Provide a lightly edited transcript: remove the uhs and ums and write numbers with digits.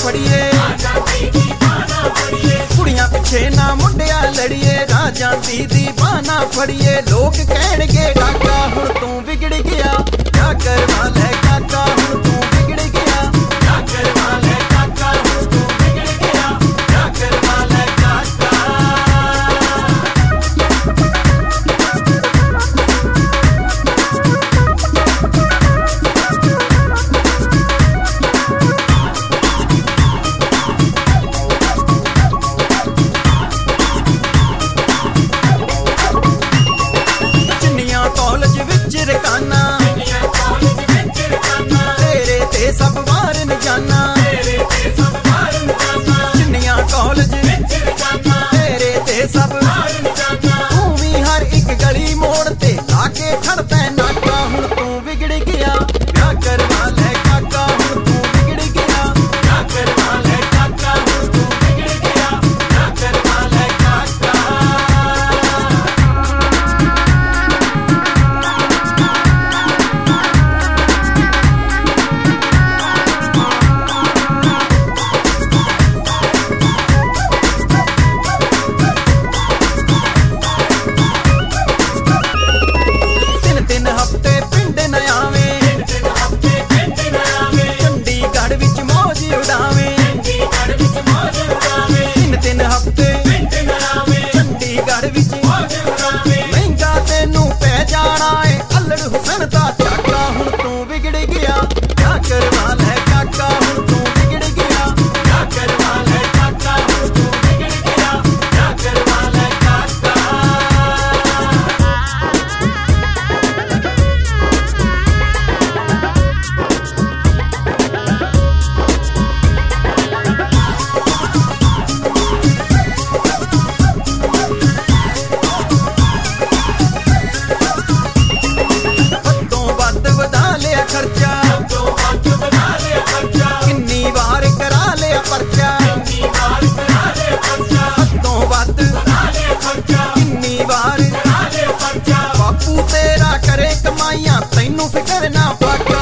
ਫੜੀਏ, ਕੁੜੀਆਂ ਪਿੱਛੇ ਨਾ ਮੁੰਡਿਆਂ ਲੜੀਏ, ਰਾਜਾਂ ਦੀ ਬਾਹ ਨਾ ਫੜੀਏ। ਲੋਕ ਕਹਿਣਗੇ ਕਾਕਾ ਹੁਣ ਤੂੰ ਵਿਗੜ ਗਿਆ, ਕਿਆ ਕਰਵਾ ਲੈ ਕਾਕਾ ਹੁਣ ਤੂੰ ਵਿਗੜ ਗਿਆ, ਕਿਆ ਕਰਵਾ ਲੈ ਕਾਕਾ ਹੁਣ ਤੂੰ ਵਿਗੜ ਗਿਆ, ਕਿਆ ਕਰਵਾ ਲੈ ਕਾਕਾ। ਕਾਲਜ ਵਿੱਚ ਰਕਾਨਾ, ਤੇਰੇ ਤੇ ਸਭ ਵਾਰਨ ਜਾਨਾ, ਚੁੰਨੀਆਂ ਕਾਲਜ ਵਿੱਚ ਰਕਾਨਾ, ਤੇਰੇ ਤੇ ਸਭ ਵਾਰਨ ਜਾਨਾ। ਤੂੰ ਵੀ ਹਰ ਇੱਕ ਗਲੀ ਮੋੜ ਤੇ ਲਾ ਕੇ ਖੜਦਾ ਨਾਕਾ, ਹੁਣ ਤੂੰ ਵਿਗੜ ਗਿਆ, ਕਿਆ ਕਰਵਾ ਲੈ ਕਾਕਾ ਹੁਣ ਤੂੰ ਵਿਗੜ ਗਿਆ, ਕਿਆ ਕਰਵਾ ਲੈ ਕਾਕਾ ਹੁਣ ਤੂੰ ਵਿਗੜ ਗਿਆ, ਕਿਆ ਕਰਵਾ ਲੈ ਕਾਕਾ। ਤਿੰਨ ਹਫ਼ਤੇ ਪਿੰਡ ਨ ਆਵੇਂ, ਚੰਡੀਗੜ੍ਹ ਵਿੱਚ ਮੌਜ ਉਡਾਵੇਂ, ਤਿੰਨ ਹਫ਼ਤੇ ਚੰਡੀਗੜ੍ਹ ਵਿੱਚ ਮਹਿੰਗਾ ਤੈਨੂੰ ਪੈ ਜਾਣਾ ਏ ਅੱਲੜ ਹੁਸਨ ਦਾ ਚਾਕਾ, ਹੁਣ ਤੂੰ ਵਿਗੜ ਗਿਆ, ਕਿਆ ਕਰਵਾ ਲੈ ਕਾਕਾ ਹੁਣ ਤੂੰ ਵਿਗੜ ਗਿਆ, ਕਿਆ ਕਰਵਾ ਲੈ ਕਾਕਾ ਹੁਣ ਤੂੰ ਵਿਗੜ ਗਿਆ, ਕਿਆ ਕਰਵਾ ਲੈ ਕਾਕਾ। ਖਰਚਾ ਕਿੰਨੀ ਵਾਰ ਕਰਾ ਲਿਆ ਪਰਚਾ, ਹੱਦੋਂ ਵੱਧ ਕਿੰਨੀ ਵਾਰ ਬਾਪੂ ਤੇਰਾ ਕਰੇ ਕਮਾਈਆਂ, ਤੈਨੂੰ ਫਿਕਰ ਨਾ ਪਾਕਾ।